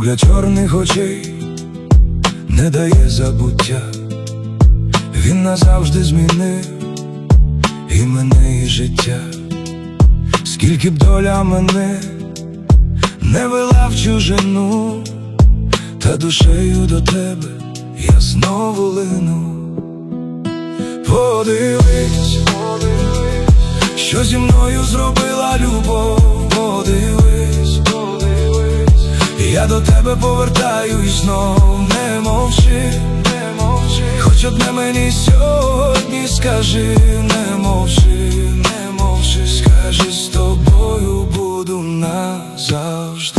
Погляд чорних очей не дає забуття. Він назавжди змінив і мене, і життя. Скільки б доля мене не вела в чужину, та душею до тебе я знову лину. Подивись, що зі мною зробила любов. Подивись, я до тебе повертаюсь знов. Не мовчи, хоч одне мені сьогодні скажи. Не мовчи, скажи, з тобою буду назавжди.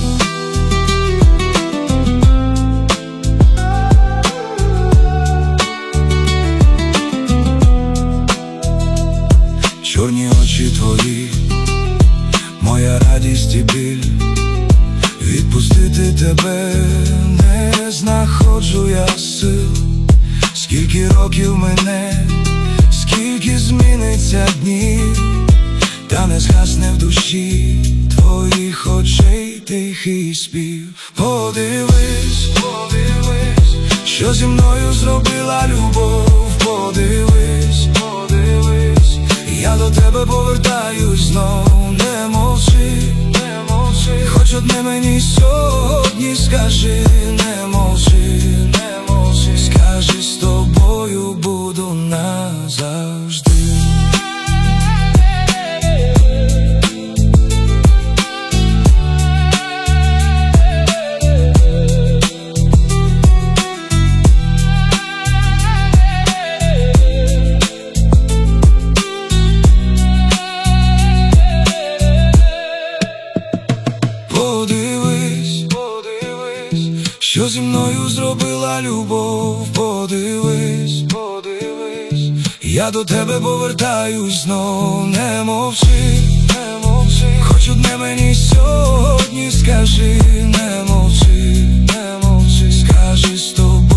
Чорні очі твої, моя радість і біль. Відпустити тебе не знаходжу я сил. Скільки років мене, скільки зміниться днів, та не згасне в душі твоїх очей тихий спів. Подивись, що зі мною зробила любов. Подивись, я до тебе повертаюсь знов. Не мовчи, хоч одне мені сьогодні скажи. Не мовчи, скажи, з тобою буду назавжди. Що зі мною зробила любов. Подивись, я до тебе повертаюсь знов. Не мовчи, хоч одне мені сьогодні скажи. Не мовчи, скажи, з тобою